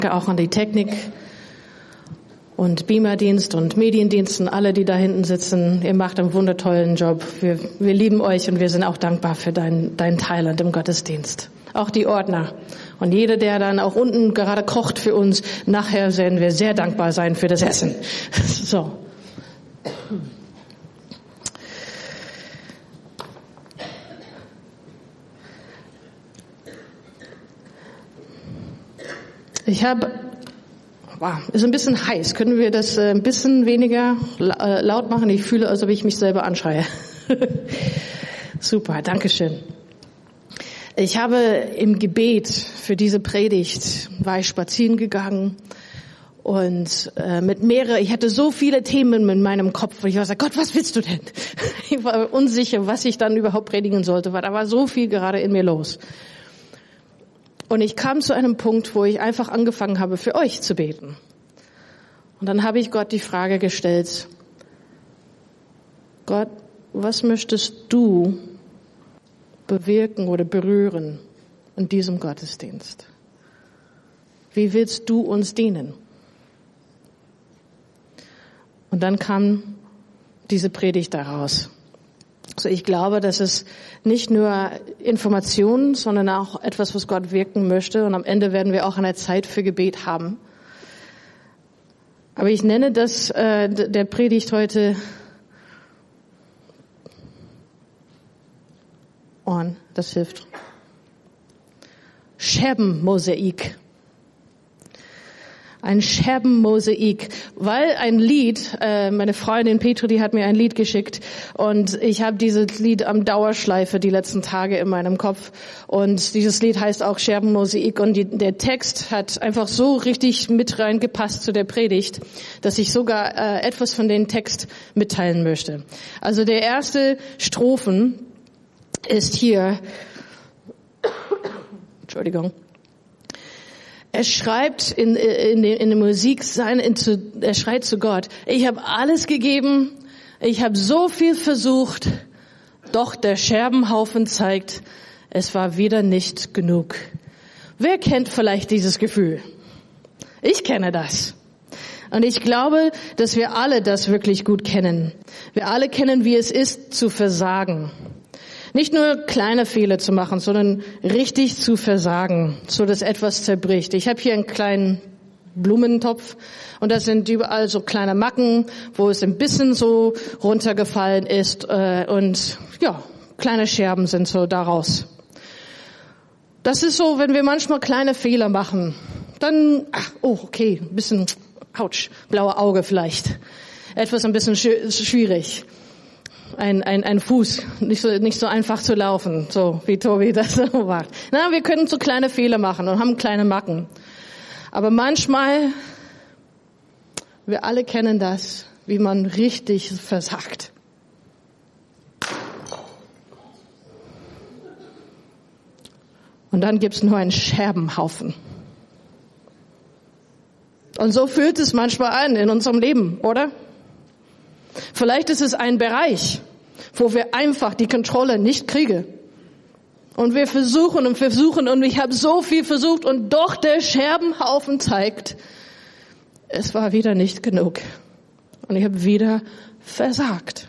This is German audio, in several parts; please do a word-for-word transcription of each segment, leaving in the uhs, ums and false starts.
Auch an die Technik und Beamerdienst und Mediendiensten, alle, die da hinten sitzen. Ihr macht einen wundertollen Job. Wir, wir lieben euch und wir sind auch dankbar für dein, dein Thailand im Gottesdienst. Auch die Ordner. Und jeder, der dann auch unten gerade kocht für uns, nachher werden wir sehr dankbar sein für das Essen. So. Ich habe, wow, ist ein bisschen heiß. Können wir das ein bisschen weniger laut machen? Ich fühle, als ob ich mich selber anschreie. Super, Dankeschön. Ich habe im Gebet für diese Predigt, war ich spazieren gegangen und äh, mit mehreren, ich hatte so viele Themen in meinem Kopf. Ich war so, Gott, was willst du denn? Ich war unsicher, was ich dann überhaupt predigen sollte, weil da war so viel gerade in mir los. Und ich kam zu einem Punkt, wo ich einfach angefangen habe, für euch zu beten. Und dann habe ich Gott die Frage gestellt, Gott, was möchtest du bewirken oder berühren in diesem Gottesdienst? Wie willst du uns dienen? Und dann kam diese Predigt daraus. Also ich glaube, das ist nicht nur Information, sondern auch etwas, was Gott wirken möchte. Und am Ende werden wir auch eine Zeit für Gebet haben. Aber ich nenne das äh, der Predigt heute on, das hilft. Scherbenmosaik. Ein Scherbenmosaik, weil ein Lied, äh, meine Freundin Petro, die hat mir ein Lied geschickt und ich habe dieses Lied am Dauerschleife die letzten Tage in meinem Kopf und dieses Lied heißt auch Scherbenmosaik und die, der Text hat einfach so richtig mit reingepasst zu der Predigt, dass ich sogar äh, etwas von dem Text mitteilen möchte. Also der erste Strophen ist hier, Entschuldigung. Er schreibt in, in, in der Musik, sein, in, er schreit zu Gott, ich habe alles gegeben, ich habe so viel versucht, doch der Scherbenhaufen zeigt, es war wieder nicht genug. Wer kennt vielleicht dieses Gefühl? Ich kenne das. Und ich glaube, dass wir alle das wirklich gut kennen. Wir alle kennen, wie es ist, zu versagen. Nicht nur kleine Fehler zu machen, sondern richtig zu versagen, so dass etwas zerbricht. Ich habe hier einen kleinen Blumentopf und da sind überall so kleine Macken, wo es ein bisschen so runtergefallen ist und ja, kleine Scherben sind so daraus. Das ist so, wenn wir manchmal kleine Fehler machen, dann, ach, oh, okay, ein bisschen, ouch, blaue Auge vielleicht, etwas ein bisschen schwierig. Ein, ein, ein Fuß, nicht so, nicht so einfach zu laufen, so wie Tobi das so macht. Na, wir können so kleine Fehler machen und haben kleine Macken. Aber manchmal, wir alle kennen das, wie man richtig versagt. Und dann gibt's nur einen Scherbenhaufen. Und so fühlt es manchmal an in unserem Leben, oder? Vielleicht ist es ein Bereich, wo wir einfach die Kontrolle nicht kriegen. Und wir versuchen und versuchen und ich habe so viel versucht und doch der Scherbenhaufen zeigt, es war wieder nicht genug. Und ich habe wieder versagt.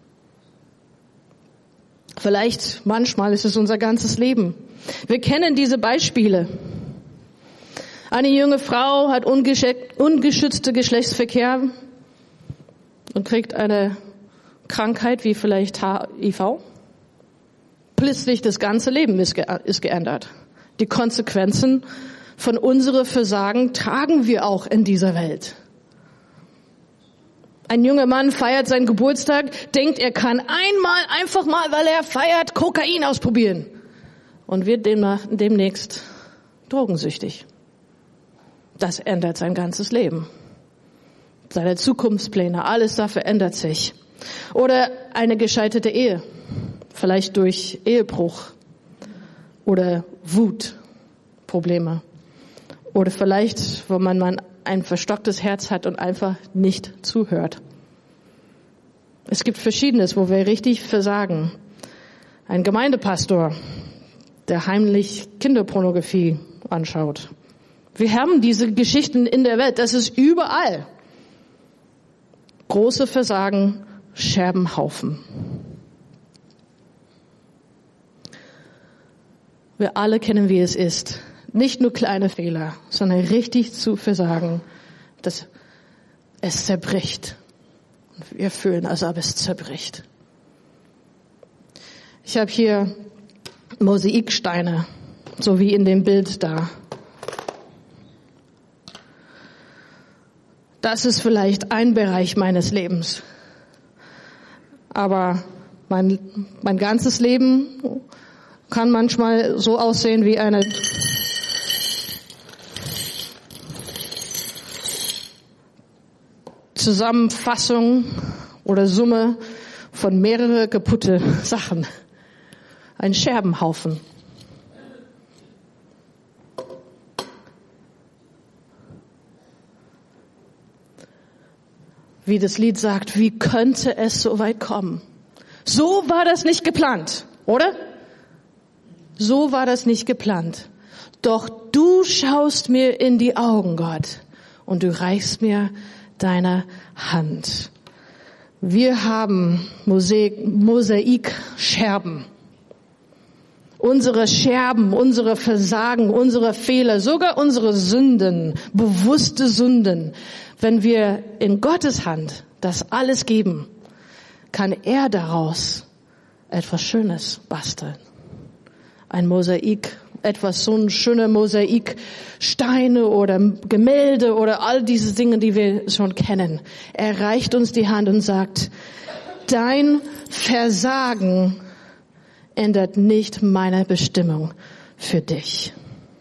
Vielleicht manchmal ist es unser ganzes Leben. Wir kennen diese Beispiele. Eine junge Frau hat ungeschützte Geschlechtsverkehr und kriegt eine Krankheit wie vielleicht H I V. Plötzlich das ganze Leben ist, ge- ist geändert. Die Konsequenzen von unserem Versagen tragen wir auch in dieser Welt. Ein junger Mann feiert seinen Geburtstag, denkt, er kann einmal, einfach mal, weil er feiert, Kokain ausprobieren und wird demnach, demnächst drogensüchtig. Das ändert sein ganzes Leben. Seine Zukunftspläne, alles da verändert sich. Oder eine gescheiterte Ehe, vielleicht durch Ehebruch oder Wutprobleme. Oder vielleicht, wo man, man ein verstocktes Herz hat und einfach nicht zuhört. Es gibt Verschiedenes, wo wir richtig versagen. Ein Gemeindepastor, der heimlich Kinderpornografie anschaut. Wir haben diese Geschichten in der Welt. Das ist überall. Große Versagen, Scherbenhaufen. Wir alle kennen, wie es ist. Nicht nur kleine Fehler, sondern richtig zu versagen, dass es zerbricht. Und wir fühlen, als ob es zerbricht. Ich habe hier Mosaiksteine, so wie in dem Bild da. Das ist vielleicht ein Bereich meines Lebens. Aber mein, mein ganzes Leben kann manchmal so aussehen wie eine Zusammenfassung oder Summe von mehreren kaputte Sachen. Ein Scherbenhaufen. Wie das Lied sagt, wie könnte es so weit kommen? So war das nicht geplant, oder? So war das nicht geplant. Doch du schaust mir in die Augen, Gott, und du reichst mir deine Hand. Wir haben Mosaik, Mosaikscherben. Unsere Scherben, unsere Versagen, unsere Fehler, sogar unsere Sünden, bewusste Sünden. Wenn wir in Gottes Hand das alles geben, kann er daraus etwas Schönes basteln. Ein Mosaik, etwas so ein schöner Mosaik, Steine oder Gemälde oder all diese Dinge, die wir schon kennen. Er reicht uns die Hand und sagt, dein Versagen ändert nicht meine Bestimmung für dich.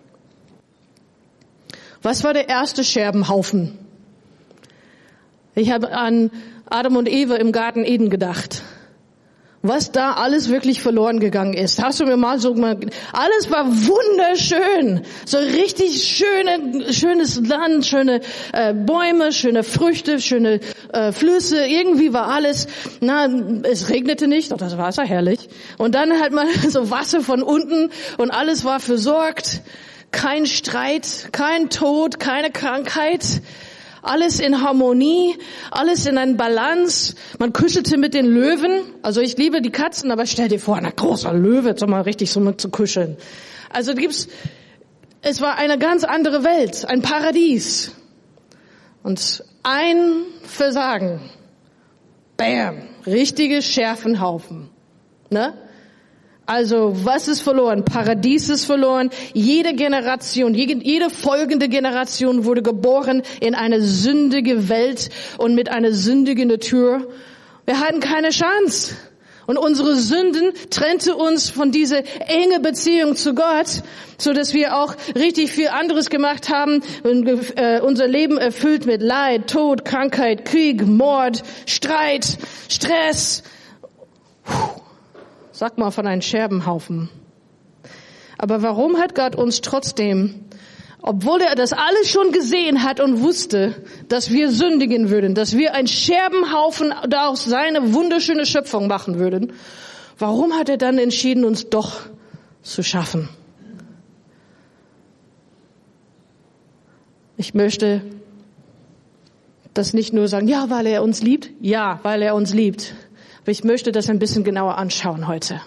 Was war der erste Scherbenhaufen? Ich habe an Adam und Eva im Garten Eden gedacht. Was da alles wirklich verloren gegangen ist. Hast du mir mal so mal, alles war wunderschön. So richtig schöne, schönes Land, schöne äh, Bäume, schöne Früchte, schöne äh, Flüsse. Irgendwie war alles, na, es regnete nicht, doch das war so herrlich. Und dann halt mal so Wasser von unten und alles war versorgt. Kein Streit, kein Tod, keine Krankheit. Alles in Harmonie, alles in einer Balance. Man kuschelte mit den Löwen. Also ich liebe die Katzen, aber stell dir vor, ein großer Löwe, so mal richtig so mit zu kuscheln. Also gibt's, es war eine ganz andere Welt, ein Paradies. Und ein Versagen. Bam, richtige Scherbenhaufen. Ne? Also, was ist verloren? Paradies ist verloren. Jede Generation, jede folgende Generation wurde geboren in eine sündige Welt und mit einer sündigen Natur. Wir hatten keine Chance. Und unsere Sünden trennte uns von dieser enge Beziehung zu Gott, so dass wir auch richtig viel anderes gemacht haben und äh, unser Leben erfüllt mit Leid, Tod, Krankheit, Krieg, Mord, Streit, Stress. Puh. Sag mal von einem Scherbenhaufen. Aber warum hat Gott uns trotzdem, obwohl er das alles schon gesehen hat und wusste, dass wir sündigen würden, dass wir einen Scherbenhaufen daraus seine wunderschöne Schöpfung machen würden, warum hat er dann entschieden, uns doch zu schaffen? Ich möchte das nicht nur sagen, ja, weil er uns liebt, ja, weil er uns liebt. Aber ich möchte das ein bisschen genauer anschauen heute.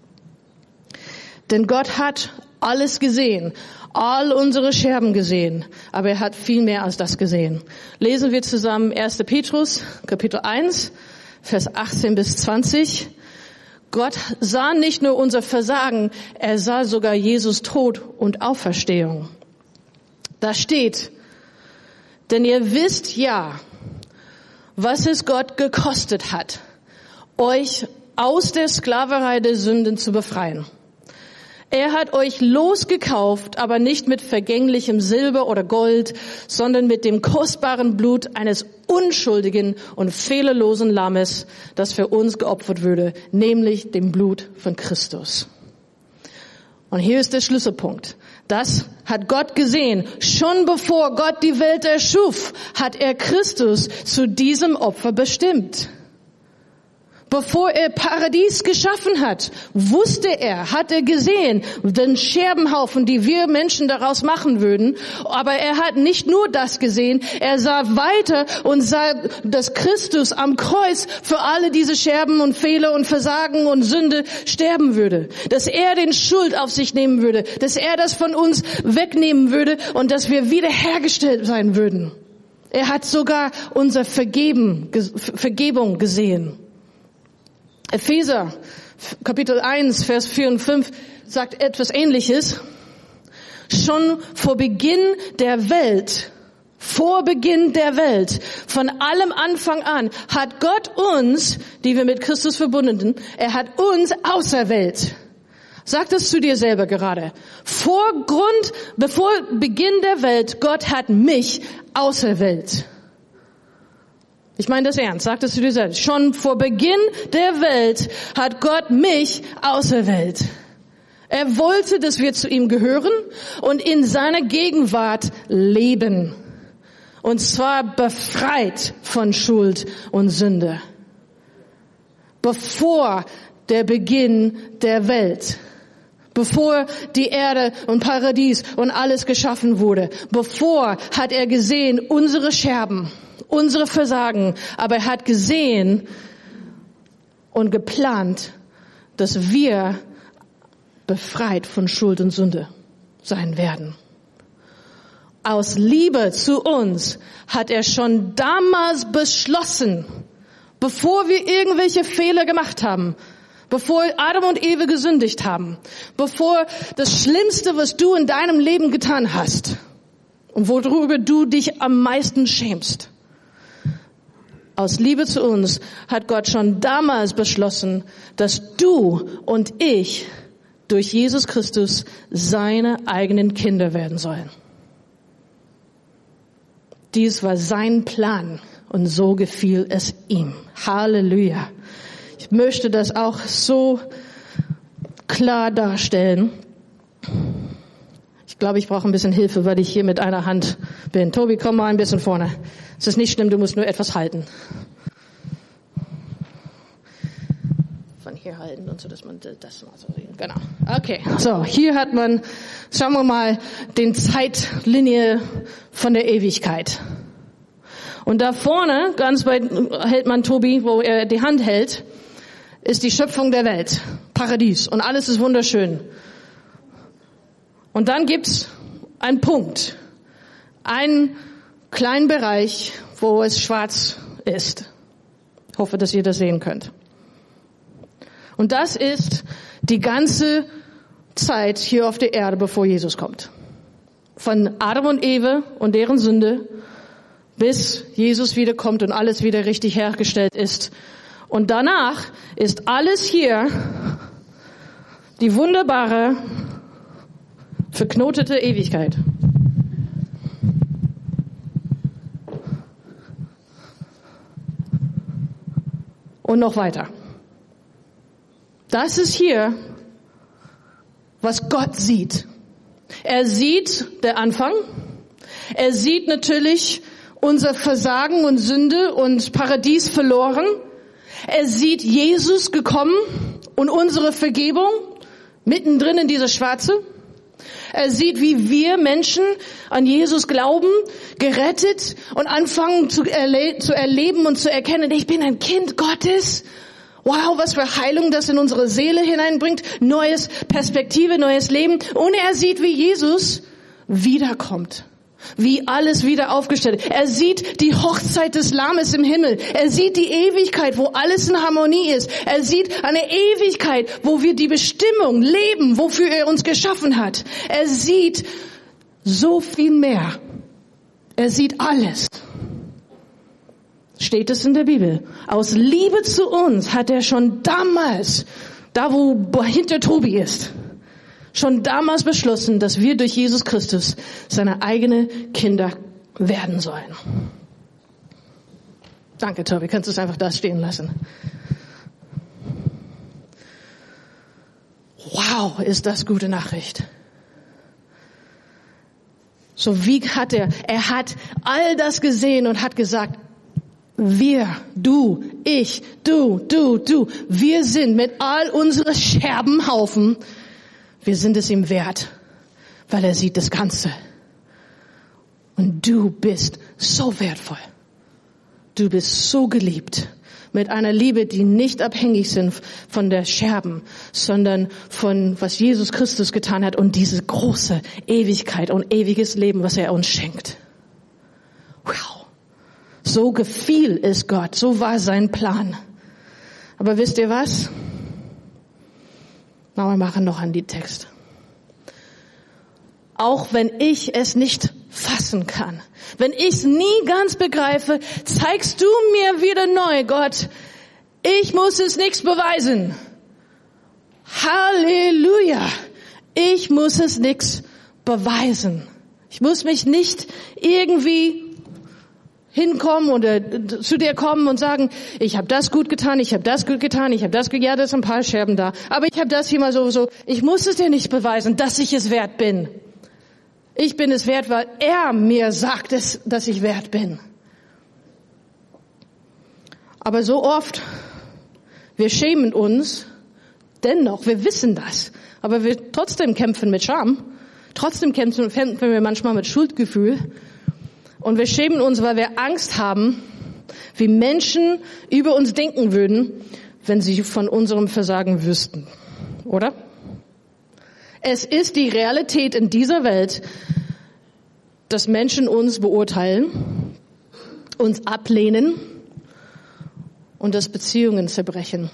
Denn Gott hat alles gesehen, all unsere Scherben gesehen, aber er hat viel mehr als das gesehen. Lesen wir zusammen erster Petrus, Kapitel eins, Vers achtzehn bis zwanzig. Gott sah nicht nur unser Versagen, er sah sogar Jesus Tod und Auferstehung. Da steht, denn ihr wisst ja, was es Gott gekostet hat, euch aus der Sklaverei der Sünden zu befreien. Er hat euch losgekauft, aber nicht mit vergänglichem Silber oder Gold, sondern mit dem kostbaren Blut eines unschuldigen und fehlerlosen Lammes, das für uns geopfert würde, nämlich dem Blut von Christus. Und hier ist der Schlüsselpunkt. Das hat Gott gesehen. Schon bevor Gott die Welt erschuf, hat er Christus zu diesem Opfer bestimmt. Bevor er Paradies geschaffen hat, wusste er, hat er gesehen, den Scherbenhaufen, die wir Menschen daraus machen würden. Aber er hat nicht nur das gesehen, er sah weiter und sah, dass Christus am Kreuz für alle diese Scherben und Fehler und Versagen und Sünde sterben würde. Dass er den Schuld auf sich nehmen würde, dass er das von uns wegnehmen würde und dass wir wiederhergestellt sein würden. Er hat sogar unsere Vergeben, Vergebung gesehen. Epheser, Kapitel eins, Vers vier und fünf sagt etwas Ähnliches. Schon vor Beginn der Welt, vor Beginn der Welt, von allem Anfang an, hat Gott uns, die wir mit Christus verbunden sind, er hat uns auserwählt. Sag das zu dir selber gerade. Vor Grund, bevor Beginn der Welt, Gott hat mich auserwählt. Ich meine das ernst, sag das zu dir selbst. Schon vor Beginn der Welt hat Gott mich auserwählt. Er wollte, dass wir zu ihm gehören und in seiner Gegenwart leben. Und zwar befreit von Schuld und Sünde. Bevor der Beginn der Welt. Bevor die Erde und Paradies und alles geschaffen wurde. Bevor hat er gesehen unsere Scherben. Unsere Versagen, aber er hat gesehen und geplant, dass wir befreit von Schuld und Sünde sein werden. Aus Liebe zu uns hat er schon damals beschlossen, bevor wir irgendwelche Fehler gemacht haben, bevor Adam und Eve gesündigt haben, bevor das Schlimmste, was du in deinem Leben getan hast und worüber du dich am meisten schämst, aus Liebe zu uns hat Gott schon damals beschlossen, dass du und ich durch Jesus Christus seine eigenen Kinder werden sollen. Dies war sein Plan und so gefiel es ihm. Halleluja. Ich möchte das auch so klar darstellen. Ich glaube, ich brauche ein bisschen Hilfe, weil ich hier mit einer Hand bin. Tobi, komm mal ein bisschen vorne. Es ist nicht schlimm, du musst nur etwas halten. Von hier halten und so, dass man das mal so sieht. Genau. Okay. So, hier hat man, schauen wir mal, den Zeitlinie von der Ewigkeit. Und da vorne, ganz weit hält man Tobi, wo er die Hand hält, ist die Schöpfung der Welt. Paradies. Und alles ist wunderschön. Und dann gibt's einen Punkt. Einen kleinen Bereich, wo es schwarz ist. Ich hoffe, dass ihr das sehen könnt. Und das ist die ganze Zeit hier auf der Erde, bevor Jesus kommt. Von Adam und Eve und deren Sünde, bis Jesus wiederkommt und alles wieder richtig hergestellt ist. Und danach ist alles hier die wunderbare, verknotete Ewigkeit. Und noch weiter. Das ist hier, was Gott sieht. Er sieht den Anfang. Er sieht natürlich unser Versagen und Sünde und Paradies verloren. Er sieht Jesus gekommen und unsere Vergebung mittendrin in dieser Schwarze. Er sieht, wie wir Menschen an Jesus glauben, gerettet und anfangen zu, erle- zu erleben und zu erkennen, ich bin ein Kind Gottes. Wow, was für Heilung das in unsere Seele hineinbringt. Neues Perspektive, neues Leben. Und er sieht, wie Jesus wiederkommt. Wie alles wieder aufgestellt ist. Er sieht die Hochzeit des Lammes im Himmel. Er sieht die Ewigkeit, wo alles in Harmonie ist. Er sieht eine Ewigkeit, wo wir die Bestimmung leben, wofür er uns geschaffen hat. Er sieht so viel mehr. Er sieht alles. Steht es in der Bibel. Aus Liebe zu uns hat er schon damals, da wo hinter Tobi ist, schon damals beschlossen, dass wir durch Jesus Christus seine eigenen Kinder werden sollen. Danke, Tobi. Kannst du es einfach da stehen lassen? Wow, ist das gute Nachricht. So wie hat er, er hat all das gesehen und hat gesagt, Wir, du, ich, du, du, du, wir sind mit all unseren Scherbenhaufen, wir sind es ihm wert, weil er sieht das Ganze. Und du bist so wertvoll. Du bist so geliebt. Mit einer Liebe, die nicht abhängig sind von der Scherben, sondern von was Jesus Christus getan hat und diese große Ewigkeit und ewiges Leben, was er uns schenkt. Wow. So gefiel es Gott, so war sein Plan. Aber wisst ihr was? Na, wir machen noch einen Liedtext. Auch wenn ich es nicht fassen kann, wenn ich es nie ganz begreife, zeigst du mir wieder neu, Gott, ich muss es nichts beweisen. Halleluja! Ich muss es nichts beweisen. Ich muss mich nicht irgendwie hinkommen oder zu dir kommen und sagen, ich habe das gut getan, ich habe das gut getan, ich habe das, ja, da sind ein paar Scherben da, aber ich habe das hier mal so, so. Ich muss es dir nicht beweisen, dass ich es wert bin. Ich bin es wert, weil er mir sagt, dass ich wert bin. Aber so oft, wir schämen uns, dennoch, wir wissen das, aber wir trotzdem kämpfen mit Scham, trotzdem kämpfen, kämpfen wir manchmal mit Schuldgefühl. Und wir schämen uns, weil wir Angst haben, wie Menschen über uns denken würden, wenn sie von unserem Versagen wüssten. Oder? Es ist die Realität in dieser Welt, dass Menschen uns beurteilen, uns ablehnen und dass Beziehungen zerbrechen.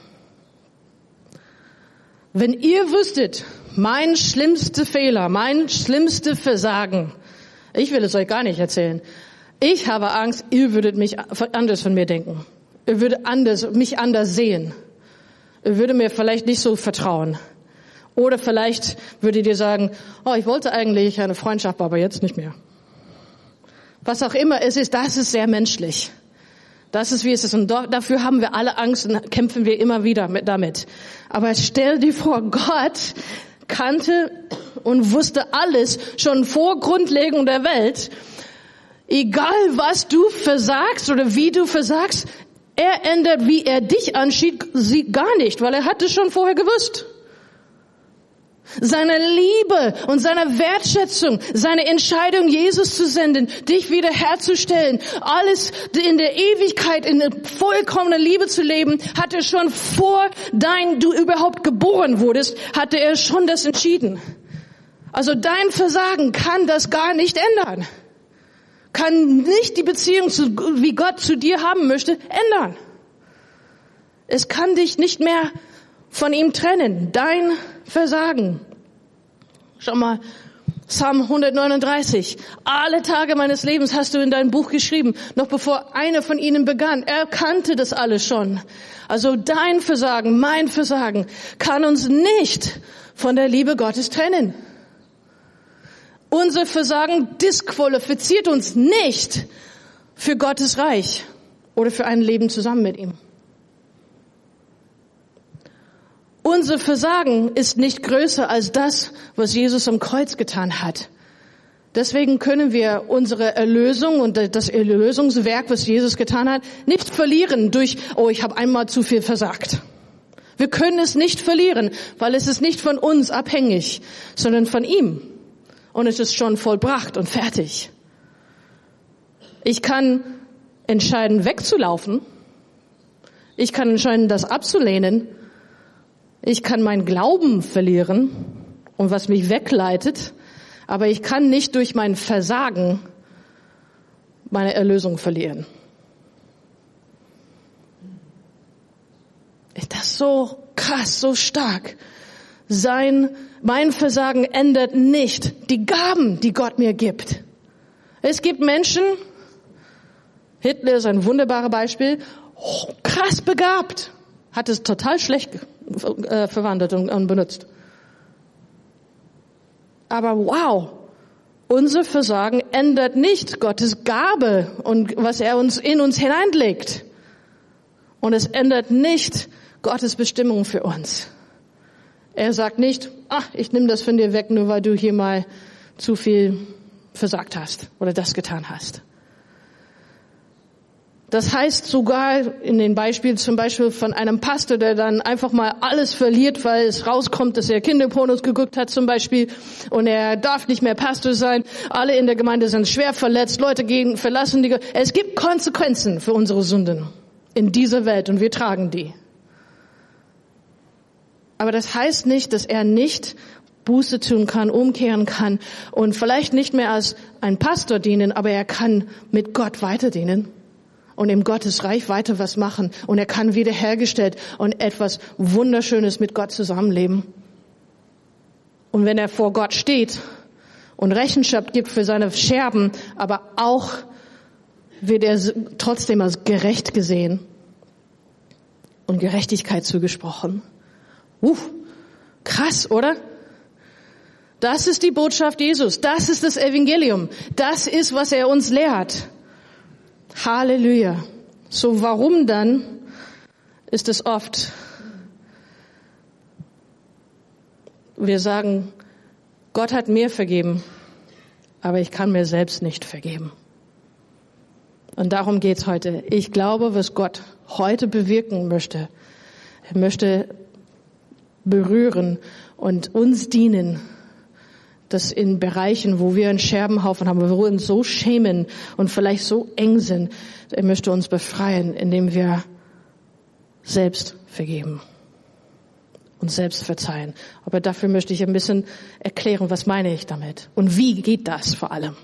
Wenn ihr wüsstet, mein schlimmster Fehler, mein schlimmster Versagen, ich will es euch gar nicht erzählen. Ich habe Angst, ihr würdet mich anders von mir denken. Ihr würdet anders, mich anders sehen. Ihr würdet mir vielleicht nicht so vertrauen. Oder vielleicht würdet ihr sagen, oh, ich wollte eigentlich eine Freundschaft, aber jetzt nicht mehr. Was auch immer es ist, das ist sehr menschlich. Das ist, wie es ist. Und dafür haben wir alle Angst und kämpfen wir immer wieder mit, damit. Aber stell dir vor, Gott kannte und wusste alles schon vor Grundlegung der Welt. Egal was du versagst oder wie du versagst, er ändert, wie er dich ansieht, sie gar nicht, weil er hat es schon vorher gewusst. Seine Liebe und seine Wertschätzung, seine Entscheidung, Jesus zu senden, dich wiederherzustellen, alles in der Ewigkeit, in der vollkommenen Liebe zu leben, hat er schon vor dein, du überhaupt geboren wurdest, hatte er schon das entschieden. Also dein Versagen kann das gar nicht ändern. Kann nicht die Beziehung, zu, wie Gott zu dir haben möchte, ändern. Es kann dich nicht mehr von ihm trennen. Dein Versagen. Schau mal, Psalm hundertneununddreißig. Alle Tage meines Lebens hast du in dein Buch geschrieben, noch bevor einer von ihnen begann. Er kannte das alles schon. Also dein Versagen, mein Versagen kann uns nicht von der Liebe Gottes trennen. Unser Versagen disqualifiziert uns nicht für Gottes Reich oder für ein Leben zusammen mit ihm. Unser Versagen ist nicht größer als das, was Jesus am Kreuz getan hat. Deswegen können wir unsere Erlösung und das Erlösungswerk, was Jesus getan hat, nicht verlieren durch, oh, ich habe einmal zu viel versagt. Wir können es nicht verlieren, weil es ist nicht von uns abhängig, sondern von ihm. Und es ist schon vollbracht und fertig. Ich kann entscheiden, wegzulaufen. Ich kann entscheiden, das abzulehnen. Ich kann meinen Glauben verlieren und was mich wegleitet. Aber ich kann nicht durch mein Versagen meine Erlösung verlieren. Das ist so krass, so stark. Sein, mein Versagen ändert nicht die Gaben, die Gott mir gibt. Es gibt Menschen, Hitler ist ein wunderbares Beispiel, oh, krass begabt, hat es total schlecht äh, verwandelt und, und benutzt. Aber wow, unser Versagen ändert nicht Gottes Gabe und was er uns in uns hineinlegt. Und es ändert nicht Gottes Bestimmung für uns. Er sagt nicht, ach, ich nehme das von dir weg, nur weil du hier mal zu viel versagt hast oder das getan hast. Das heißt sogar in den Beispielen zum Beispiel von einem Pastor, der dann einfach mal alles verliert, weil es rauskommt, dass er Kinderpornos geguckt hat zum Beispiel und er darf nicht mehr Pastor sein. Alle in der Gemeinde sind schwer verletzt, Leute gehen, verlassen die. Es gibt Konsequenzen für unsere Sünden in dieser Welt und wir tragen die. Aber das heißt nicht, dass er nicht Buße tun kann, umkehren kann und vielleicht nicht mehr als ein Pastor dienen, aber er kann mit Gott weiter dienen. Und im Gottesreich weiter was machen. Und er kann wiederhergestellt und etwas Wunderschönes mit Gott zusammenleben. Und wenn er vor Gott steht und Rechenschaft gibt für seine Scherben, aber auch wird er trotzdem als gerecht gesehen und Gerechtigkeit zugesprochen. Uh, krass, oder? Das ist die Botschaft Jesus. Das ist das Evangelium. Das ist, was er uns lehrt. Halleluja. So warum dann ist es oft, wir sagen, Gott hat mir vergeben, aber ich kann mir selbst nicht vergeben. Und darum geht's heute. Ich glaube, was Gott heute bewirken möchte, er möchte berühren und uns dienen, dass in Bereichen, wo wir einen Scherbenhaufen haben, wo wir uns so schämen und vielleicht so eng sind, er möchte uns befreien, indem wir selbst vergeben und selbst verzeihen. Aber dafür möchte ich ein bisschen erklären, was meine ich damit und wie geht das vor allem.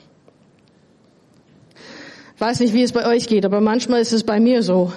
Ich weiß nicht, wie es bei euch geht, aber manchmal ist es bei mir so.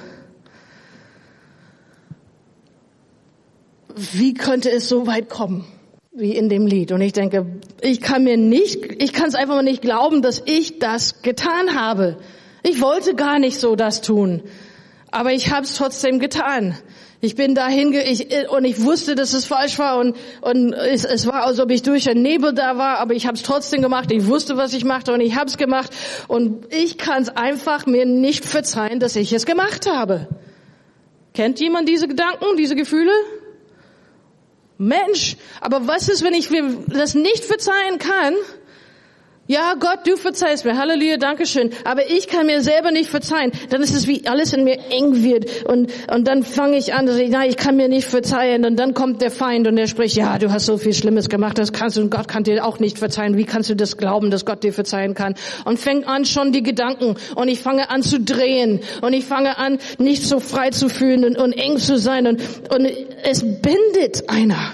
Wie könnte es so weit kommen? Wie in dem Lied. Und ich denke, ich kann mir nicht, ich kann es einfach mal nicht glauben, dass ich das getan habe. Ich wollte gar nicht so das tun. Aber ich habe es trotzdem getan. Ich bin dahin, ich, und ich wusste, dass es falsch war und, und es, es war, als ob ich durch den Nebel da war, aber ich habe es trotzdem gemacht. Ich wusste, was ich machte und ich habe es gemacht. Und ich kann es einfach mir nicht verzeihen, dass ich es gemacht habe. Kennt jemand diese Gedanken, diese Gefühle? Mensch, aber was ist, wenn ich mir das nicht verzeihen kann? Ja, Gott, du verzeihst mir. Halleluja, Dankeschön. Aber ich kann mir selber nicht verzeihen. Dann ist es wie alles in mir eng wird. Und, und dann fange ich an, dass ich, nein, ich kann mir nicht verzeihen. Und dann kommt der Feind und der spricht, ja, du hast so viel Schlimmes gemacht, das kannst du, und Gott kann dir auch nicht verzeihen. Wie kannst du das glauben, dass Gott dir verzeihen kann? Und fängt an schon die Gedanken. Und ich fange an zu drehen. Und ich fange an, nicht so frei zu fühlen und, und eng zu sein. Und, und es bindet einer.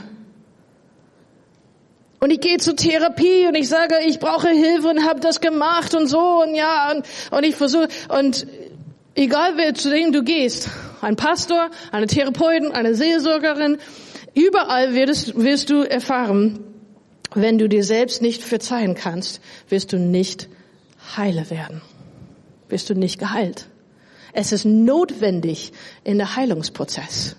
Und ich gehe zur Therapie und ich sage, ich brauche Hilfe und habe das gemacht und so und ja und, und ich versuche und egal wer zu dem du gehst, ein Pastor, eine Therapeutin, eine Seelsorgerin, überall wirst, wirst du erfahren, wenn du dir selbst nicht verzeihen kannst, wirst du nicht heile werden, wirst du nicht geheilt. Es ist notwendig in der Heilungsprozess.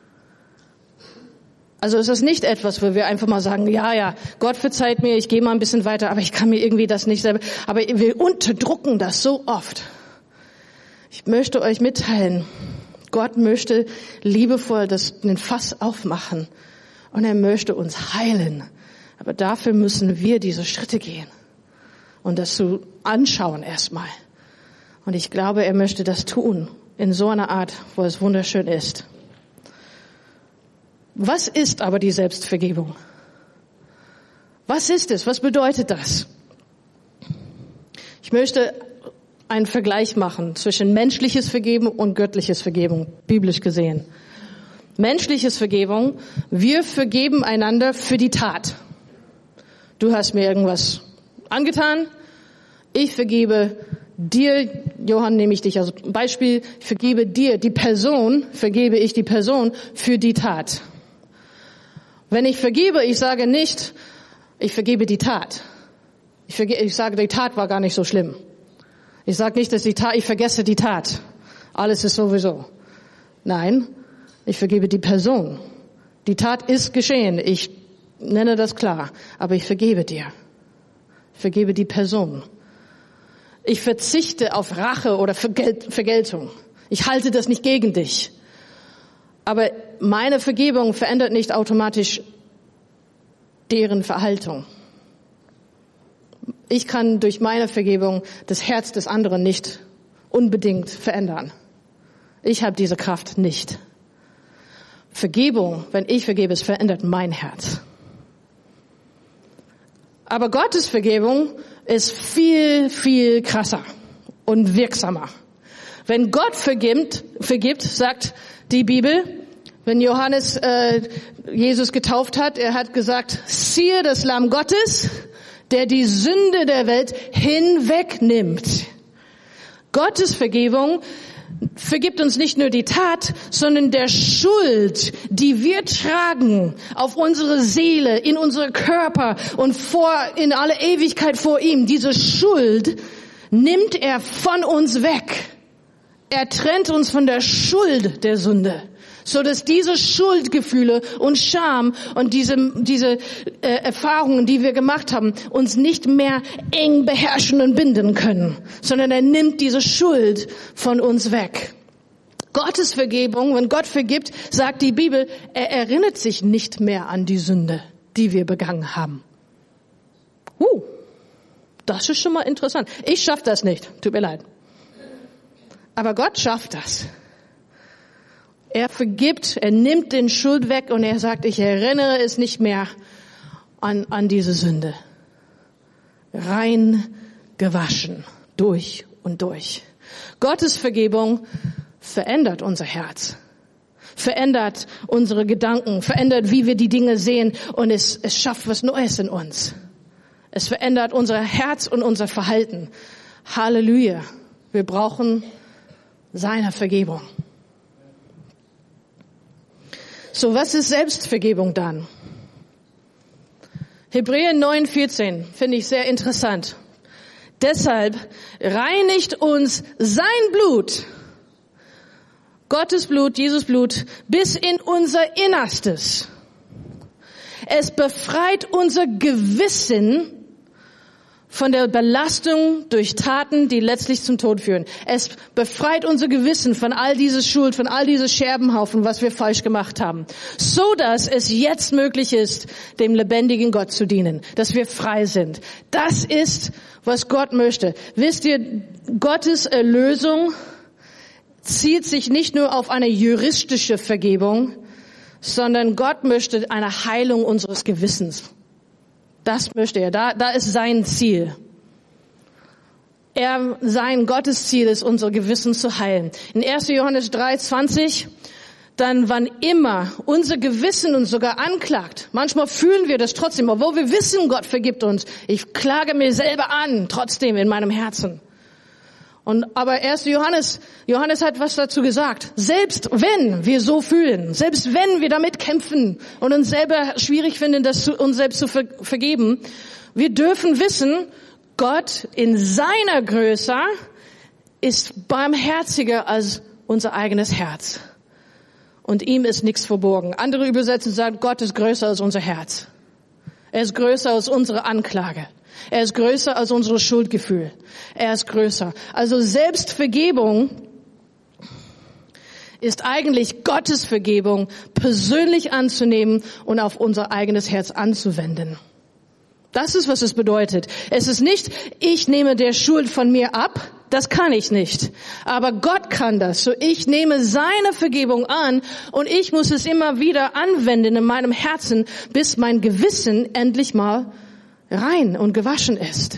Also es ist nicht etwas, wo wir einfach mal sagen, ja, ja, Gott verzeiht mir, ich gehe mal ein bisschen weiter, aber ich kann mir irgendwie das nicht selber. Aber wir unterdrücken das so oft. Ich möchte euch mitteilen, Gott möchte liebevoll das, den Fass aufmachen und er möchte uns heilen. Aber dafür müssen wir diese Schritte gehen und das zu anschauen erstmal. Und ich glaube, er möchte das tun in so einer Art, wo es wunderschön ist. Was ist aber die Selbstvergebung? Was ist es? Was bedeutet das? Ich möchte einen Vergleich machen zwischen menschliches Vergeben und göttliches Vergebung, biblisch gesehen. Menschliches Vergebung, wir vergeben einander für die Tat. Du hast mir irgendwas angetan, ich vergebe dir, Johann, nehme ich dich als Beispiel, ich vergebe dir, die Person, vergebe ich die Person für die Tat. Wenn ich vergebe, ich sage nicht, ich vergebe die Tat. Ich, verge- ich sage, die Tat war gar nicht so schlimm. Ich sage nicht, dass die Tat, ich vergesse die Tat. Alles ist sowieso. Nein, ich vergebe die Person. Die Tat ist geschehen. Ich nenne das klar. Aber ich vergebe dir. Ich vergebe die Person. Ich verzichte auf Rache oder Vergel- Vergeltung. Ich halte das nicht gegen dich. Aber meine Vergebung verändert nicht automatisch deren Verhaltung. Ich kann durch meine Vergebung das Herz des anderen nicht unbedingt verändern. Ich habe diese Kraft nicht. Vergebung, wenn ich vergebe, es verändert mein Herz. Aber Gottes Vergebung ist viel, viel krasser und wirksamer. Wenn Gott vergibt, vergibt, sagt die Bibel, wenn Johannes äh, Jesus getauft hat, er hat gesagt, siehe das Lamm Gottes, der die Sünde der Welt hinwegnimmt. Gottes Vergebung vergibt uns nicht nur die Tat, sondern der Schuld, die wir tragen auf unsere Seele, in unsere Körper und vor, in alle Ewigkeit vor ihm. Diese Schuld nimmt er von uns weg. Er trennt uns von der Schuld der Sünde, so dass diese Schuldgefühle und Scham und diese diese äh, Erfahrungen, die wir gemacht haben, uns nicht mehr eng beherrschen und binden können, sondern er nimmt diese Schuld von uns weg. Gottes Vergebung, wenn Gott vergibt, sagt die Bibel, er erinnert sich nicht mehr an die Sünde, die wir begangen haben. Uh, das ist schon mal interessant. Ich schaff das nicht, tut mir leid. Aber Gott schafft das. Er vergibt, er nimmt den Schuld weg und er sagt, ich erinnere es nicht mehr an, an diese Sünde. Rein gewaschen, durch und durch. Gottes Vergebung verändert unser Herz, verändert unsere Gedanken, verändert, wie wir die Dinge sehen und es, es schafft was Neues in uns. Es verändert unser Herz und unser Verhalten. Halleluja. Wir brauchen seine Vergebung. So, was ist Selbstvergebung dann? Hebräer neun vierzehn finde ich sehr interessant. Deshalb reinigt uns sein Blut, Gottes Blut, Jesus Blut, bis in unser Innerstes. Es befreit unser Gewissen von der Belastung durch Taten, die letztlich zum Tod führen. Es befreit unser Gewissen von all dieser Schuld, von all dieser Scherbenhaufen, was wir falsch gemacht haben, so dass es jetzt möglich ist, dem lebendigen Gott zu dienen, dass wir frei sind. Das ist, was Gott möchte. Wisst ihr, Gottes Erlösung zielt sich nicht nur auf eine juristische Vergebung, sondern Gott möchte eine Heilung unseres Gewissens. Das möchte er. Da, da ist sein Ziel. Er, sein Gottes Ziel ist, unser Gewissen zu heilen. In erster Johannes drei zwanzig, dann wann immer unser Gewissen uns sogar anklagt. Manchmal fühlen wir das trotzdem, obwohl wir wissen, Gott vergibt uns. Ich klage mir selber an, trotzdem in meinem Herzen. Und, aber erster Johannes, Johannes hat was dazu gesagt. Selbst wenn wir so fühlen, selbst wenn wir damit kämpfen und uns selber schwierig finden, das zu, uns selbst zu ver, vergeben, wir dürfen wissen, Gott in seiner Größe ist barmherziger als unser eigenes Herz. Und ihm ist nichts verborgen. Andere Übersetzungen sagen, Gott ist größer als unser Herz. Er ist größer als unsere Anklage. Er ist größer als unser Schuldgefühl. Er ist größer. Also Selbstvergebung ist eigentlich Gottes Vergebung persönlich anzunehmen und auf unser eigenes Herz anzuwenden. Das ist, was es bedeutet. Es ist nicht, ich nehme der Schuld von mir ab. Das kann ich nicht. Aber Gott kann das. So, ich nehme seine Vergebung an und ich muss es immer wieder anwenden in meinem Herzen, bis mein Gewissen endlich mal rein und gewaschen ist.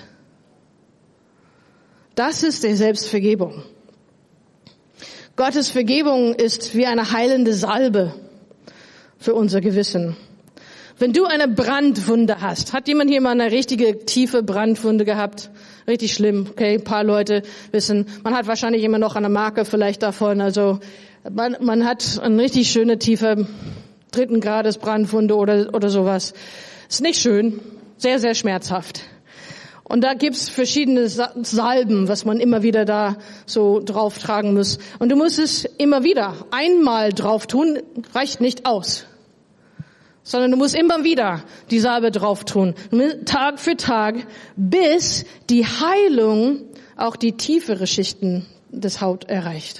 Das ist die Selbstvergebung. Gottes Vergebung ist wie eine heilende Salbe für unser Gewissen. Wenn du eine Brandwunde hast, hat jemand hier mal eine richtige tiefe Brandwunde gehabt? Richtig schlimm, okay, ein paar Leute wissen, man hat wahrscheinlich immer noch eine Marke vielleicht davon, also man, man hat eine richtig schöne tiefe dritten Grades Brandwunde oder, oder sowas. Ist nicht schön. Sehr, sehr schmerzhaft. Und da gibt's verschiedene Salben, was man immer wieder da so drauf tragen muss. Und du musst es immer wieder einmal drauf tun, reicht nicht aus. Sondern du musst immer wieder die Salbe drauf tun. Tag für Tag, bis die Heilung auch die tiefere Schichten des Haut erreicht.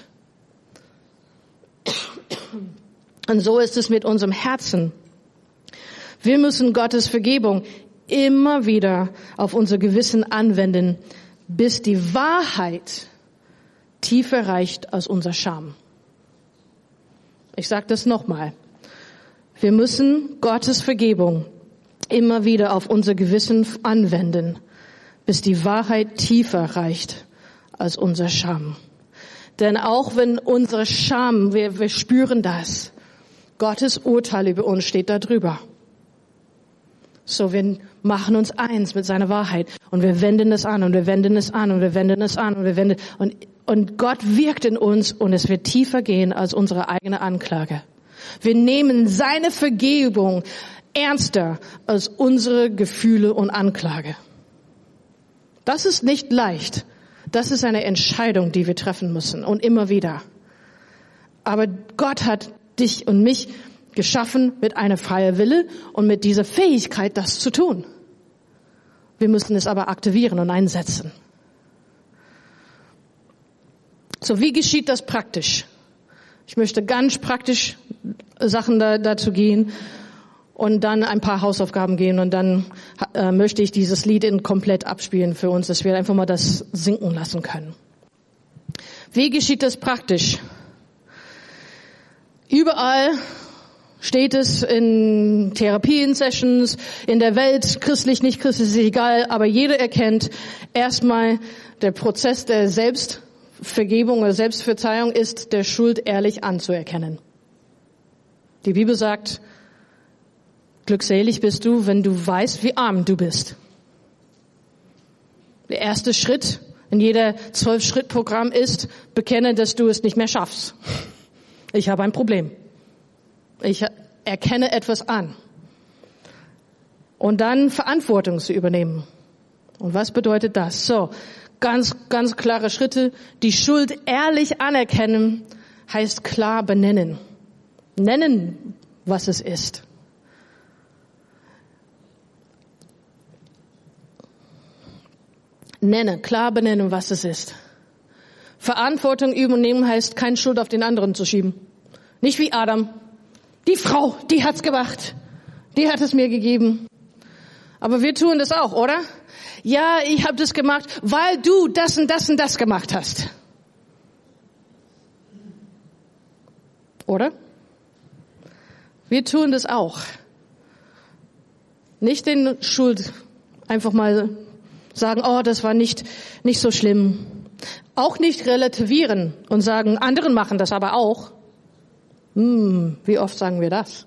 Und so ist es mit unserem Herzen. Wir müssen Gottes Vergebung immer wieder auf unser Gewissen anwenden, bis die Wahrheit tiefer reicht als unser Scham. Ich sage das nochmal. Wir müssen Gottes Vergebung immer wieder auf unser Gewissen anwenden, bis die Wahrheit tiefer reicht als unser Scham. Denn auch wenn unsere Scham, wir, wir spüren das, Gottes Urteil über uns steht da drüber. So, wir machen uns eins mit seiner Wahrheit und wir wenden es an und wir wenden es an und wir wenden es an und wir wenden und und Gott wirkt in uns und es wird tiefer gehen als unsere eigene Anklage. Wir nehmen seine Vergebung ernster als unsere Gefühle und Anklage. Das ist nicht leicht. Das ist eine Entscheidung, die wir treffen müssen und immer wieder. Aber Gott hat dich und mich geschaffen mit einer freien Wille und mit dieser Fähigkeit, das zu tun. Wir müssen es aber aktivieren und einsetzen. So, wie geschieht das praktisch? Ich möchte ganz praktisch Sachen da, dazu gehen und dann ein paar Hausaufgaben gehen und dann äh, möchte ich dieses Lied in komplett abspielen für uns, dass wir einfach mal das sinken lassen können. Wie geschieht das praktisch? Überall steht es in Therapien-Sessions, in der Welt, christlich, nicht christlich, ist egal, aber jeder erkennt erstmal, der Prozess der Selbstvergebung oder Selbstverzeihung ist, der Schuld ehrlich anzuerkennen. Die Bibel sagt, glückselig bist du, wenn du weißt, wie arm du bist. Der erste Schritt in jeder Zwölf-Schritt-Programm ist, bekenne, dass du es nicht mehr schaffst. Ich habe ein Problem. Ich erkenne etwas an. Und dann Verantwortung zu übernehmen. Und was bedeutet das? So, ganz, ganz klare Schritte. Die Schuld ehrlich anerkennen heißt klar benennen. Nennen, was es ist. Nenne, klar benennen, was es ist. Verantwortung übernehmen heißt, keine Schuld auf den anderen zu schieben. Nicht wie Adam. Die Frau, die hat's gemacht. Die hat es mir gegeben. Aber wir tun das auch, oder? Ja, ich habe das gemacht, weil du das und das und das gemacht hast. Oder? Wir tun das auch. Nicht den Schuld einfach mal sagen, oh, das war nicht, nicht so schlimm. Auch nicht relativieren und sagen, anderen machen das aber auch. Hm, wie oft sagen wir das?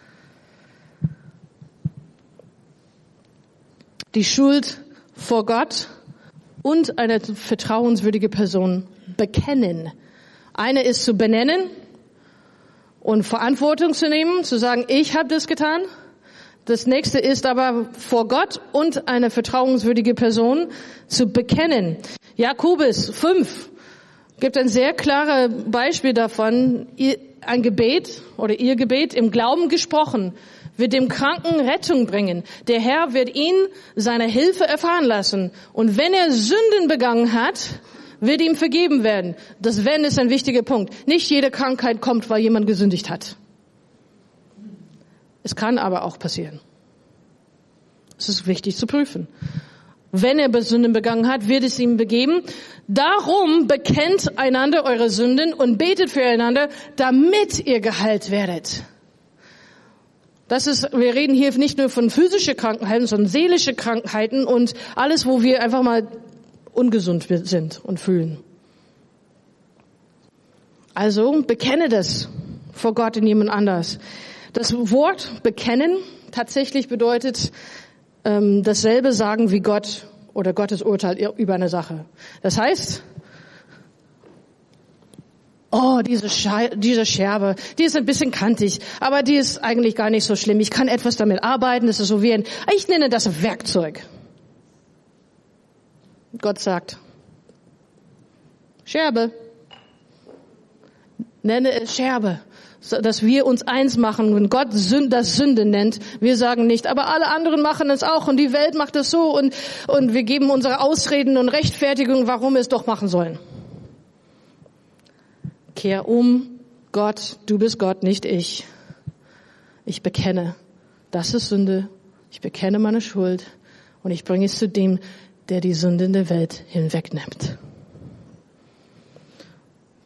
Die Schuld vor Gott und eine vertrauenswürdige Person bekennen. Eine ist zu benennen und Verantwortung zu nehmen, zu sagen, ich habe das getan. Das nächste ist aber vor Gott und eine vertrauenswürdige Person zu bekennen. Jakobus fünf gibt ein sehr klares Beispiel davon. Ein Gebet oder ihr Gebet im Glauben gesprochen wird dem Kranken Rettung bringen. Der Herr wird ihn seine Hilfe erfahren lassen. Und wenn er Sünden begangen hat, wird ihm vergeben werden. Das Wenn ist ein wichtiger Punkt. Nicht jede Krankheit kommt, weil jemand gesündigt hat. Es kann aber auch passieren. Es ist wichtig zu prüfen. Wenn er Sünden begangen hat, wird es ihm begeben. Darum bekennt einander eure Sünden und betet füreinander, damit ihr geheilt werdet. Das ist, wir reden hier nicht nur von physischen Krankheiten, sondern seelische Krankheiten und alles, wo wir einfach mal ungesund sind und fühlen. Also bekenne das vor Gott und jemand anders. Das Wort bekennen tatsächlich bedeutet ähm, dasselbe sagen wie Gott oder Gottes Urteil über eine Sache. Das heißt, oh, diese, Schei- diese Scherbe, die ist ein bisschen kantig, aber die ist eigentlich gar nicht so schlimm. Ich kann etwas damit arbeiten. Das ist so wie ein, ich nenne das Werkzeug. Gott sagt, Scherbe. Nenne es Scherbe. So, dass wir uns eins machen, wenn Gott das Sünde nennt. Wir sagen nicht, aber alle anderen machen es auch und die Welt macht es so und, und wir geben unsere Ausreden und Rechtfertigungen, warum wir es doch machen sollen. Kehr um, Gott, du bist Gott, nicht ich. Ich bekenne, das ist Sünde. Ich bekenne meine Schuld und ich bringe es zu dem, der die Sünde in der Welt hinwegnimmt.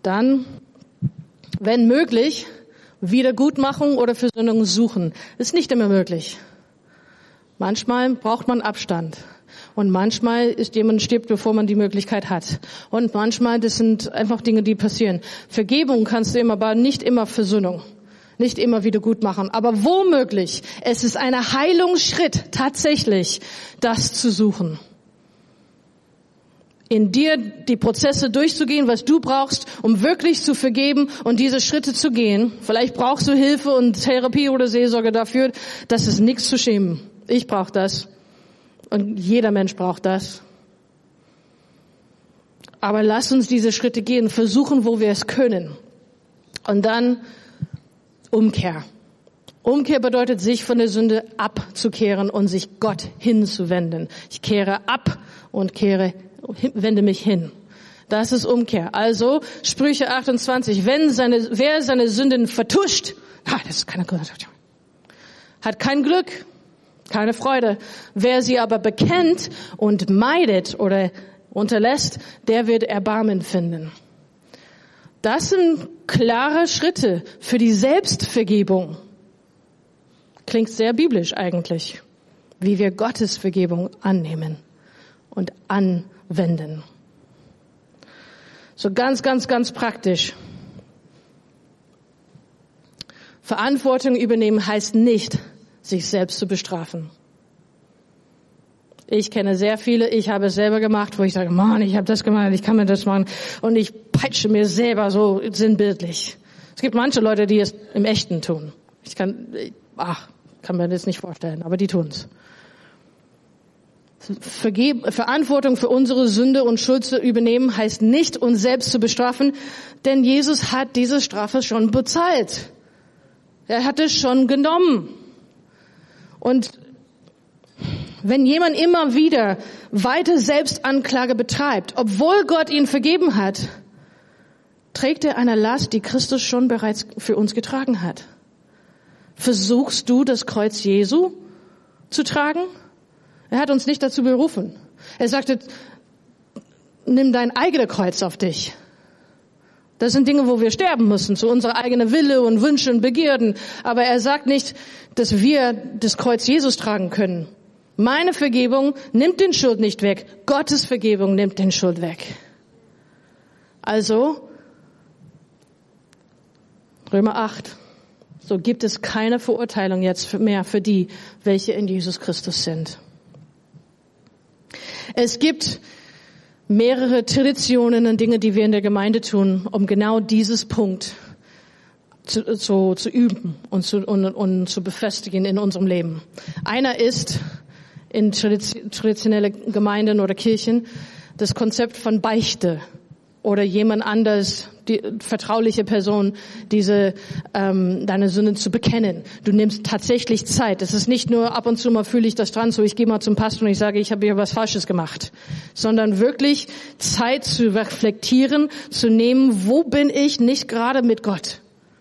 Dann, wenn möglich, Wiedergutmachung oder Versöhnung suchen. Ist nicht immer möglich. Manchmal braucht man Abstand. Und manchmal ist jemand stirbt, bevor man die Möglichkeit hat. Und manchmal, das sind einfach Dinge, die passieren. Vergebung kannst du immer, aber nicht immer Versöhnung. Nicht immer Wiedergutmachen. Aber womöglich, es ist ein Heilungsschritt, tatsächlich, das zu suchen. In dir die Prozesse durchzugehen, was du brauchst, um wirklich zu vergeben und diese Schritte zu gehen. Vielleicht brauchst du Hilfe und Therapie oder Seelsorge dafür. Das ist nichts zu schämen. Ich brauche das. Und jeder Mensch braucht das. Aber lass uns diese Schritte gehen, versuchen, wo wir es können. Und dann Umkehr. Umkehr bedeutet, sich von der Sünde abzukehren und sich Gott hinzuwenden. Ich kehre ab und kehre, wende mich hin. Das ist Umkehr. Also Sprüche achtundzwanzig. Wenn seine, wer seine Sünden vertuscht, ah, das ist keine gute Situation. Hat kein Glück. Keine Freude. Wer sie aber bekennt und meidet oder unterlässt, der wird Erbarmen finden. Das sind klare Schritte für die Selbstvergebung. Klingt sehr biblisch eigentlich, wie wir Gottes Vergebung annehmen und anwenden. So ganz, ganz, ganz praktisch. Verantwortung übernehmen heißt nicht, sich selbst zu bestrafen. Ich kenne sehr viele, ich habe es selber gemacht, wo ich sage, Mann, ich habe das gemacht, ich kann mir das machen und ich peitsche mir selber so sinnbildlich. Es gibt manche Leute, die es im Echten tun. Ich kann, ach, kann mir das nicht vorstellen, aber die tun's. Vergeb, Verantwortung für unsere Sünde und Schuld zu übernehmen heißt nicht, uns selbst zu bestrafen, denn Jesus hat diese Strafe schon bezahlt. Er hat es schon genommen. Und wenn jemand immer wieder weiter Selbstanklage betreibt, obwohl Gott ihn vergeben hat, trägt er eine Last, die Christus schon bereits für uns getragen hat. Versuchst du, das Kreuz Jesu zu tragen? Er hat uns nicht dazu berufen. Er sagte, nimm dein eigenes Kreuz auf dich. Das sind Dinge, wo wir sterben müssen, zu unserer eigenen Wille und Wünsche und Begierden. Aber er sagt nicht, dass wir das Kreuz Jesus tragen können. Meine Vergebung nimmt den Schuld nicht weg. Gottes Vergebung nimmt den Schuld weg. Also, Römer acht. So gibt es keine Verurteilung jetzt mehr für die, welche in Jesus Christus sind. Es gibt mehrere Traditionen und Dinge, die wir in der Gemeinde tun, um genau dieses Punkt zu, zu, zu üben und zu, und, und zu befestigen in unserem Leben. Einer ist in traditionelle Gemeinden oder Kirchen das Konzept von Beichte oder jemand anders, die vertrauliche Person, diese ähm, deine Sünden zu bekennen. Du nimmst tatsächlich Zeit. Es ist nicht nur ab und zu mal fühle ich das dran, so ich gehe mal zum Pastor und ich sage, ich habe hier was Falsches gemacht, sondern wirklich Zeit zu reflektieren, zu nehmen, wo bin ich nicht gerade mit Gott?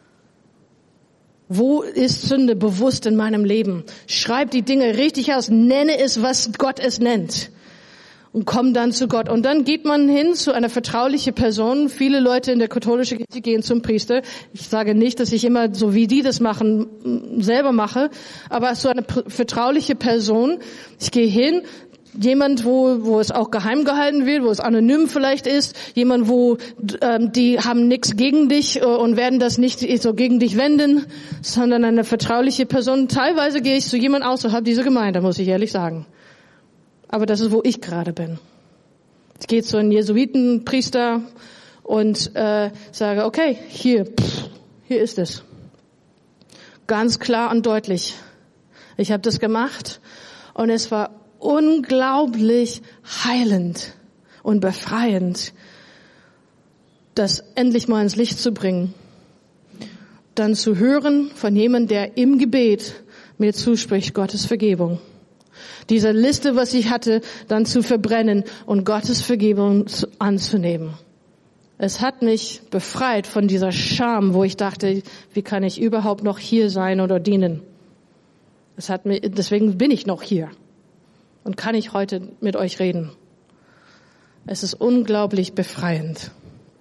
Wo ist Sünde bewusst in meinem Leben? Schreib die Dinge richtig aus, nenne es, was Gott es nennt. Und komm dann zu Gott. Und dann geht man hin zu einer vertraulichen Person. Viele Leute in der katholischen Kirche gehen zum Priester. Ich sage nicht, dass ich immer so wie die das machen, selber mache. Aber so eine vertrauliche Person. Ich gehe hin. Jemand, wo, wo es auch geheim gehalten wird, wo es anonym vielleicht ist. Jemand, wo ähm, die haben nichts gegen dich äh, und werden das nicht so gegen dich wenden, sondern eine vertrauliche Person. Teilweise gehe ich zu jemand außerhalb dieser Gemeinde, muss ich ehrlich sagen. Aber das ist, wo ich gerade bin. Ich gehe zu einem Jesuitenpriester und äh, sage, okay, hier, pff, hier ist es. Ganz klar und deutlich. Ich habe das gemacht und es war unglaublich heilend und befreiend, das endlich mal ins Licht zu bringen. Dann zu hören von jemandem, der im Gebet mir zuspricht, Gottes Vergebung. Diese Liste, was ich hatte, dann zu verbrennen und Gottes Vergebung anzunehmen. Es hat mich befreit von dieser Scham, wo ich dachte, wie kann ich überhaupt noch hier sein oder dienen? Es hat mich, deswegen bin ich noch hier und kann ich heute mit euch reden. Es ist unglaublich befreiend.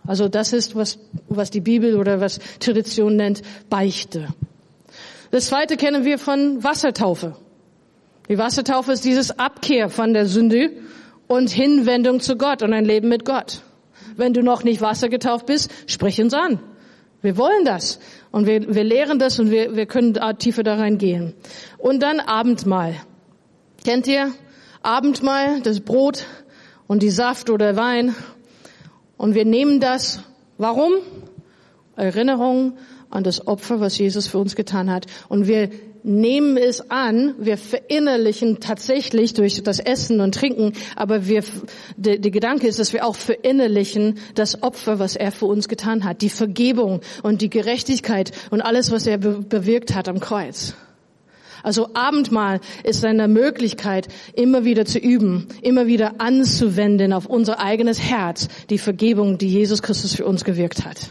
Also das ist, was, was die Bibel oder was Tradition nennt, Beichte. Das zweite kennen wir von Wassertaufe. Die Wassertaufe ist dieses Abkehr von der Sünde und Hinwendung zu Gott und ein Leben mit Gott. Wenn du noch nicht wassergetauft bist, sprich uns an. Wir wollen das. Und wir, wir lehren das und wir, wir können tiefer da reingehen. Und dann Abendmahl. Kennt ihr? Abendmahl, das Brot und die Saft oder Wein. Und wir nehmen das. Warum? Erinnerung an das Opfer, was Jesus für uns getan hat. Und wir nehmen es an, wir verinnerlichen tatsächlich durch das Essen und Trinken, aber wir, der, der Gedanke ist, dass wir auch verinnerlichen das Opfer, was er für uns getan hat, die Vergebung und die Gerechtigkeit und alles, was er be- bewirkt hat am Kreuz. Also Abendmahl ist eine Möglichkeit, immer wieder zu üben, immer wieder anzuwenden auf unser eigenes Herz, die Vergebung, die Jesus Christus für uns gewirkt hat.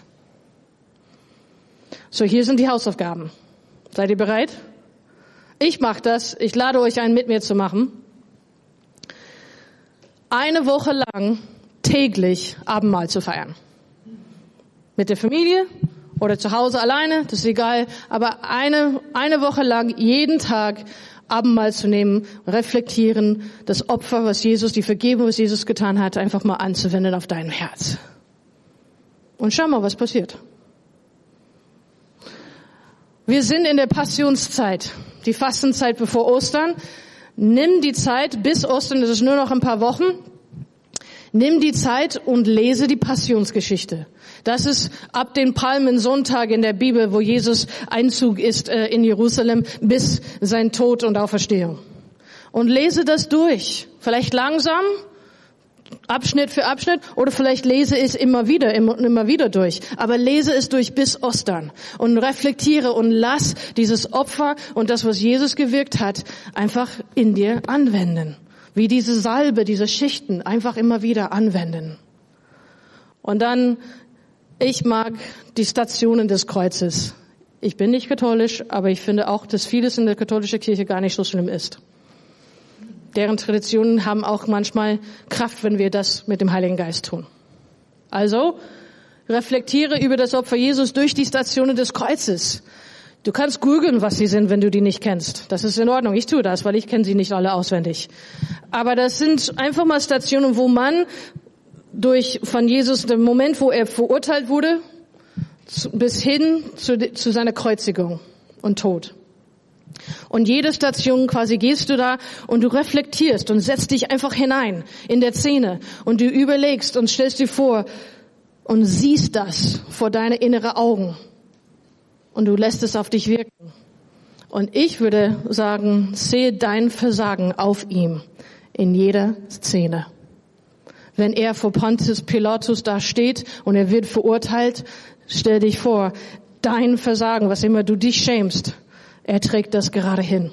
So, hier sind die Hausaufgaben. Seid ihr bereit? Ich mache das. Ich lade euch ein, mit mir zu machen. Eine Woche lang täglich Abendmahl zu feiern. Mit der Familie oder zu Hause alleine, das ist egal. Aber eine, eine Woche lang jeden Tag Abendmahl zu nehmen, reflektieren, das Opfer, was Jesus, die Vergebung, was Jesus getan hat, einfach mal anzuwenden auf dein Herz. Und schau mal, was passiert. Wir sind in der Passionszeit. Die Fastenzeit bevor Ostern. Nimm die Zeit bis Ostern, das ist nur noch ein paar Wochen. Nimm die Zeit und lese die Passionsgeschichte. Das ist ab dem Palmensonntag in der Bibel, wo Jesus Einzug ist äh, in Jerusalem, bis sein Tod und Auferstehung. Und lese das durch. Vielleicht langsam, Abschnitt für Abschnitt, oder vielleicht lese es immer wieder, immer, immer wieder durch. Aber lese es durch bis Ostern und reflektiere und lass dieses Opfer und das, was Jesus gewirkt hat, einfach in dir anwenden. Wie diese Salbe, diese Schichten, einfach immer wieder anwenden. Und dann, ich mag die Stationen des Kreuzes. Ich bin nicht katholisch, aber ich finde auch, dass vieles in der katholischen Kirche gar nicht so schlimm ist. Deren Traditionen haben auch manchmal Kraft, wenn wir das mit dem Heiligen Geist tun. Also, reflektiere über das Opfer Jesus durch die Stationen des Kreuzes. Du kannst googeln, was sie sind, wenn du die nicht kennst. Das ist in Ordnung. Ich tue das, weil ich kenne sie nicht alle auswendig. Aber das sind einfach mal Stationen, wo man durch von Jesus, dem Moment, wo er verurteilt wurde, bis hin zu, zu seiner Kreuzigung und Tod. Und jede Station quasi gehst du da und du reflektierst und setzt dich einfach hinein in der Szene und du überlegst und stellst dir vor und siehst das vor deine inneren Augen und du lässt es auf dich wirken. Und ich würde sagen, sehe dein Versagen auf ihm in jeder Szene. Wenn er vor Pontius Pilatus da steht und er wird verurteilt, stell dich vor, dein Versagen, was immer du dich schämst, er trägt das gerade hin.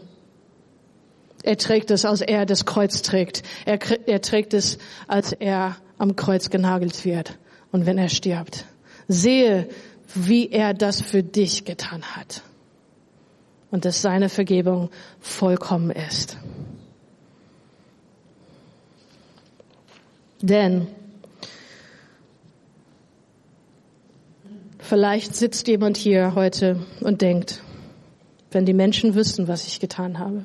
Er trägt es, als er das Kreuz trägt. Er, er trägt es, als er am Kreuz genagelt wird und wenn er stirbt. Sehe, wie er das für dich getan hat und dass seine Vergebung vollkommen ist. Denn vielleicht sitzt jemand hier heute und denkt, wenn die Menschen wüssten, was ich getan habe.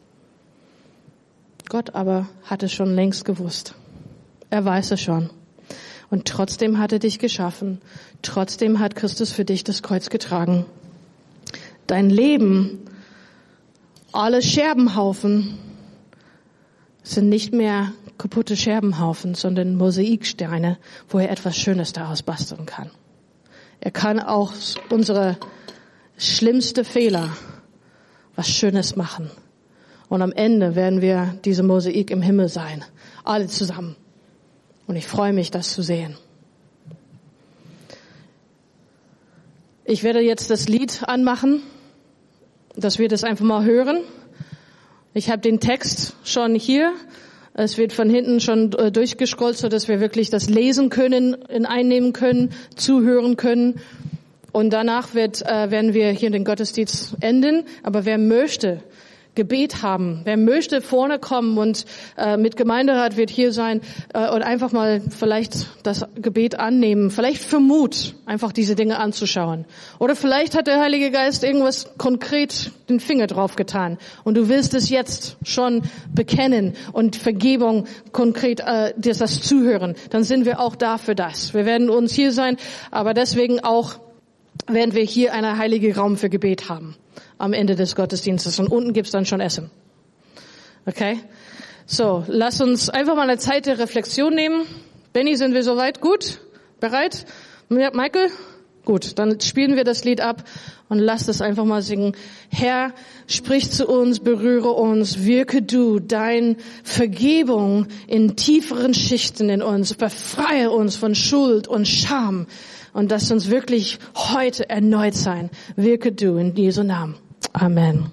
Gott aber hat es schon längst gewusst. Er weiß es schon. Und trotzdem hat er dich geschaffen. Trotzdem hat Christus für dich das Kreuz getragen. Dein Leben, alle Scherbenhaufen sind nicht mehr kaputte Scherbenhaufen, sondern Mosaiksteine, wo er etwas Schönes daraus basteln kann. Er kann auch unsere schlimmste Fehler was Schönes machen. Und am Ende werden wir diese Mosaik im Himmel sein. Alle zusammen. Und ich freue mich, das zu sehen. Ich werde jetzt das Lied anmachen, dass wir das einfach mal hören. Ich habe den Text schon hier. Es wird von hinten schon äh, durchgescrollt, so dass wir wirklich das lesen können, in einnehmen können, zuhören können. Und danach wird, äh, werden wir hier den Gottesdienst enden. Aber wer möchte, Gebet haben? Wer möchte vorne kommen und äh, mit Gemeinderat wird hier sein äh, und einfach mal vielleicht das Gebet annehmen. Vielleicht für Mut, einfach diese Dinge anzuschauen. Oder vielleicht hat der Heilige Geist irgendwas konkret den Finger drauf getan und du willst es jetzt schon bekennen und Vergebung konkret äh, dir das zuhören. Dann sind wir auch da für das. Wir werden uns hier sein, aber deswegen auch werden wir hier einen heiligen Raum für Gebet haben am Ende des Gottesdienstes. Und unten gibt's dann schon Essen. Okay? So, lass uns einfach mal eine Zeit der Reflexion nehmen. Benny, sind wir soweit? Gut? Bereit? Michael? Gut, dann spielen wir das Lied ab und lasst es einfach mal singen. Herr, sprich zu uns, berühre uns, wirke du dein Vergebung in tieferen Schichten in uns, befreie uns von Schuld und Scham und lass uns wirklich heute erneut sein. Wirke du in Jesu Namen. Amen.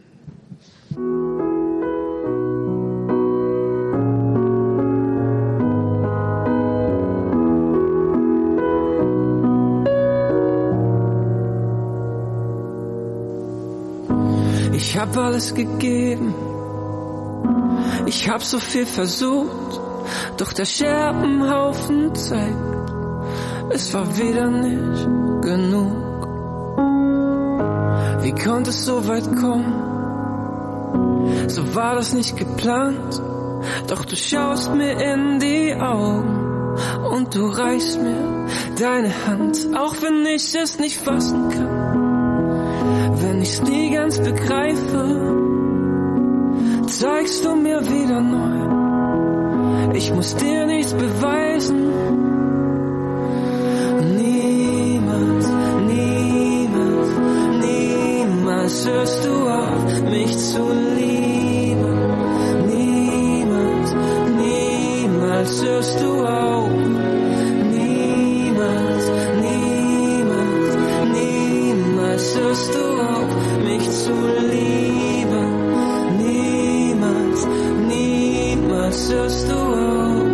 Ich hab alles gegeben, ich hab so viel versucht, doch der Scherbenhaufen zeigt, es war wieder nicht genug. Wie konnte es so weit kommen? So war das nicht geplant, doch du schaust mir in die Augen und du reichst mir deine Hand, auch wenn ich es nicht fassen kann. Wenn ich's nie ganz begreife, zeigst du mir wieder neu. Ich muss dir nichts beweisen. Niemals, niemals, niemals hörst du auf, mich zu lieben. Niemals, niemals hörst du auf. Niemals, niemals, niemals hörst du auf, mich zu lieben. Niemals, niemals hörst du auf.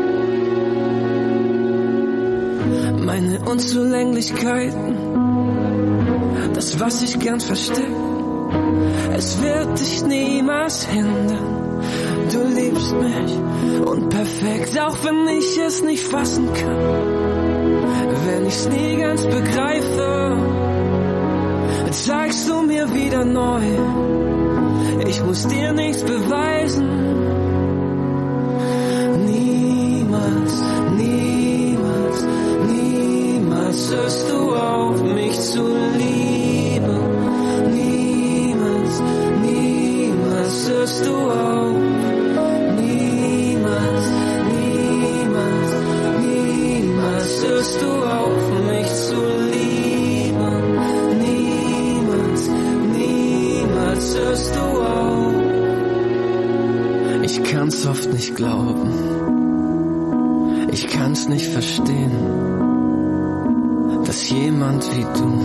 Meine Unzulänglichkeiten, das was ich gern versteck, es wird dich niemals hindern. Du liebst mich unperfekt, auch wenn ich es nicht fassen kann. Wenn ich's nie ganz begreife, zeigst du mir wieder neu. Ich muss dir nichts beweisen. Niemals, niemals, niemals hörst du auf, mich zu lieben. Niemals, niemals hörst du auf. Niemals, niemals, niemals hörst du auf, mich zu lieben. Niemals hörst du auf. Ich kann's oft nicht glauben, ich kann's nicht verstehen, dass jemand wie du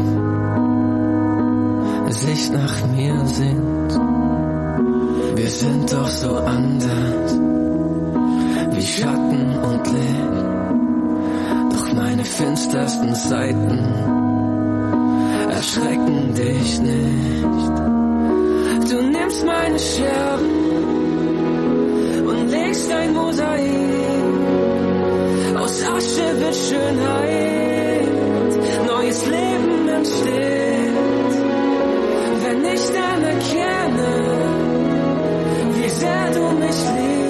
sich nach mir sehnt. Wir sind doch so anders, wie Schatten und Licht, doch meine finstersten Seiten erschrecken dich nicht. Du nimmst meine Scherben und legst ein Mosaik. Aus Asche wird Schönheit, neues Leben entsteht. Wenn ich dann erkenne, wie sehr du mich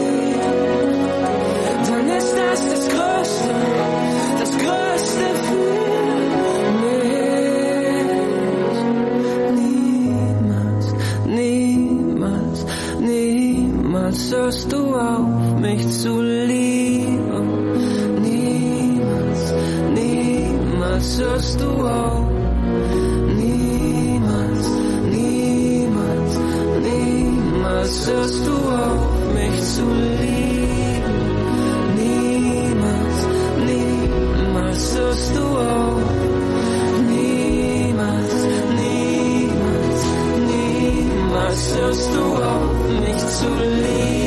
liebst, dann ist das das Größte, das Größte für mich. Niemals, niemals hörst du auf, mich zu lieben. Niemals, niemals hörst du auf. Niemals, niemals, niemals hörst du auf, mich zu lieben. Niemals, niemals hörst du auf. Niemals, niemals, niemals hörst du auf, mich zu lieben.